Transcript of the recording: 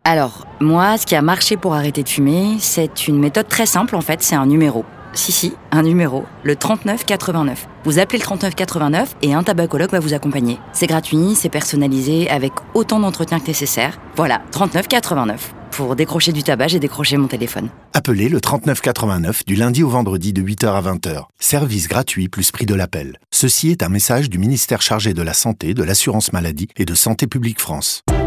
Alors, moi, ce qui a marché pour arrêter de fumer, c'est une méthode très simple en fait, c'est un numéro. Un numéro, le 3989. Vous appelez le 3989 et un tabacologue va vous accompagner. C'est gratuit, c'est personnalisé, avec autant d'entretien que nécessaire. Voilà, 3989. Pour décrocher du tabac, j'ai décroché mon téléphone. Appelez le 3989 du lundi au vendredi de 8h à 20h. Service gratuit plus prix de l'appel. Ceci est un message du ministère chargé de la Santé, de l'Assurance Maladie et de Santé Publique France.